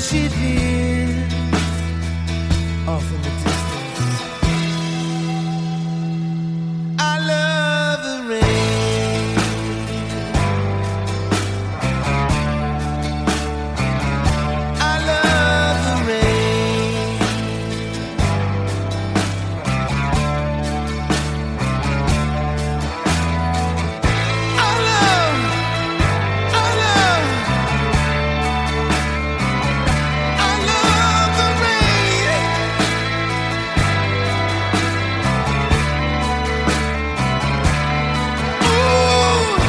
she veers off in the distance. I love the rain. I love the rain. I love the rain. Ooh.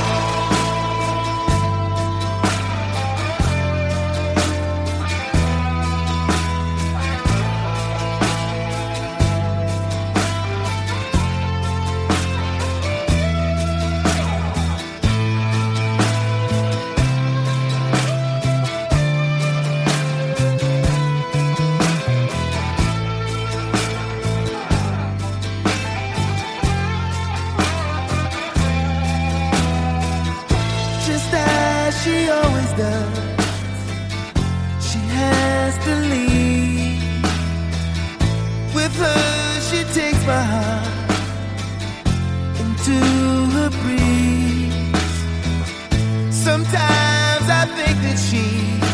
Just as she always does, she has to leave. With her, she takes my heart into her breeze. Sometimes I think that she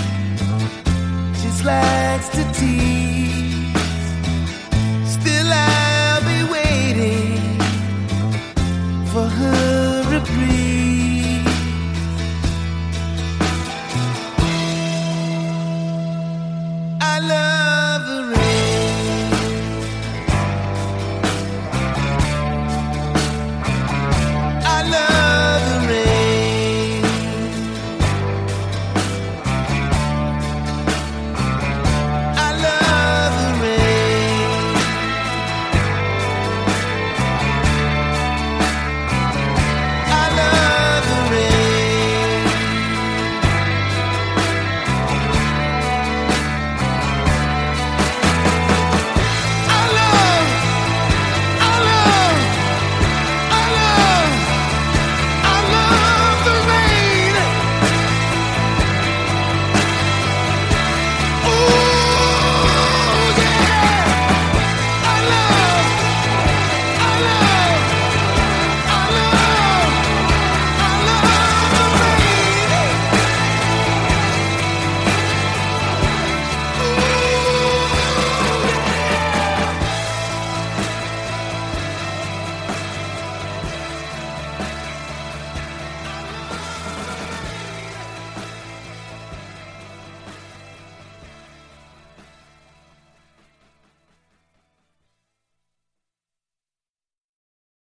just likes to tease. Still, I'll be waiting for her